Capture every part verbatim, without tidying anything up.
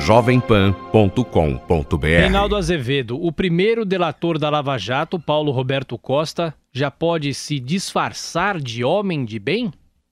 jovem pan ponto com ponto b r. Reinaldo Azevedo, o primeiro delator da Lava Jato, Paulo Roberto Costa, já pode se disfarçar de homem de bem?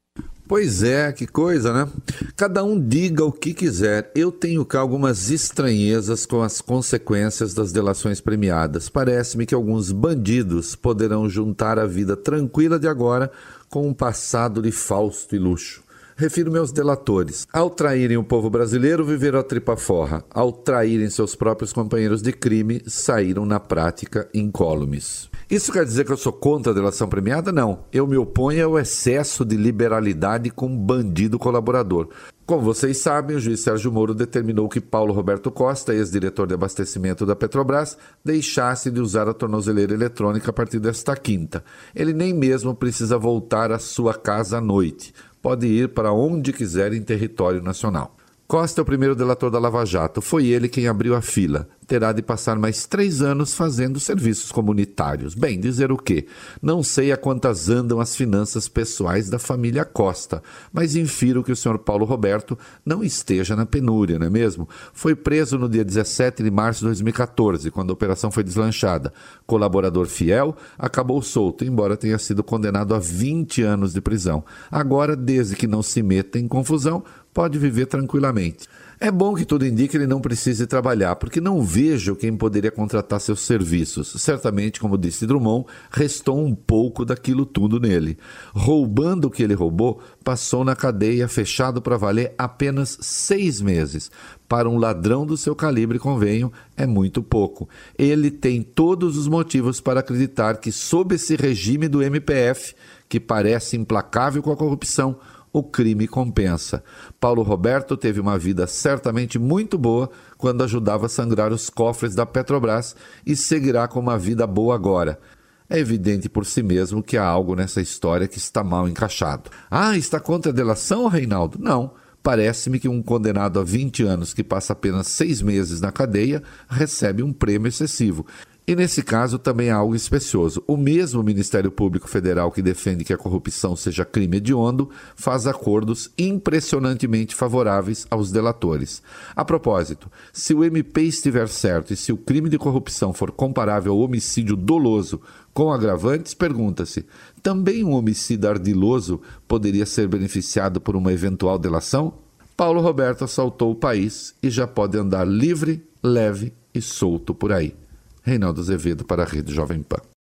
Pois é, que coisa, né? Cada um diga o que quiser. Eu tenho cá algumas estranhezas com as consequências das delações premiadas. Parece-me que alguns bandidos poderão juntar a vida tranquila de agora com um passado de Fausto e luxo. Refiro-me aos delatores. Ao traírem o povo brasileiro, viveram a tripa forra. Ao traírem seus próprios companheiros de crime, saíram na prática incólumes. Isso quer dizer que eu sou contra a delação premiada? Não. Eu me oponho ao excesso de liberalidade com bandido colaborador. Como vocês sabem, o juiz Sérgio Moro determinou que Paulo Roberto Costa, ex-diretor de abastecimento da Petrobras, deixasse de usar a tornozeleira eletrônica a partir desta quinta. Ele nem mesmo precisa voltar à sua casa à noite. Pode ir para onde quiser em território nacional. Costa é o primeiro delator da Lava Jato. Foi ele quem abriu a fila. Terá de passar mais três anos fazendo serviços comunitários. Bem, dizer o quê? Não sei a quantas andam as finanças pessoais da família Costa, mas infiro que o senhor Paulo Roberto não esteja na penúria, não é mesmo? Foi preso no dia dezessete de março de dois mil e catorze, quando a operação foi deslanchada. Colaborador fiel, acabou solto, embora tenha sido condenado a vinte anos de prisão. Agora, desde que não se meta em confusão, pode viver tranquilamente. É bom que tudo indique que ele não precise trabalhar, porque não vejo quem poderia contratar seus serviços. Certamente, como disse Drummond, restou um pouco daquilo tudo nele. Roubando o que ele roubou, passou na cadeia, fechado para valer apenas seis meses. Para um ladrão do seu calibre, convenho, é muito pouco. Ele tem todos os motivos para acreditar que, sob esse regime do M P F, que parece implacável com a corrupção, o crime compensa. Paulo Roberto teve uma vida certamente muito boa quando ajudava a sangrar os cofres da Petrobras e seguirá com uma vida boa agora. É evidente por si mesmo que há algo nessa história que está mal encaixado. Ah, está contra a delação, Reinaldo? Não. Parece-me que um condenado a vinte anos que passa apenas seis meses na cadeia recebe um prêmio excessivo. E nesse caso também há algo especioso. O mesmo Ministério Público Federal que defende que a corrupção seja crime hediondo faz acordos impressionantemente favoráveis aos delatores. A propósito, se o M P estiver certo e se o crime de corrupção for comparável ao homicídio doloso com agravantes, pergunta-se, também um homicídio ardiloso poderia ser beneficiado por uma eventual delação? Paulo Roberto assaltou o país e já pode andar livre, leve e solto por aí. Reinaldo Azevedo para a Rede Jovem Pan.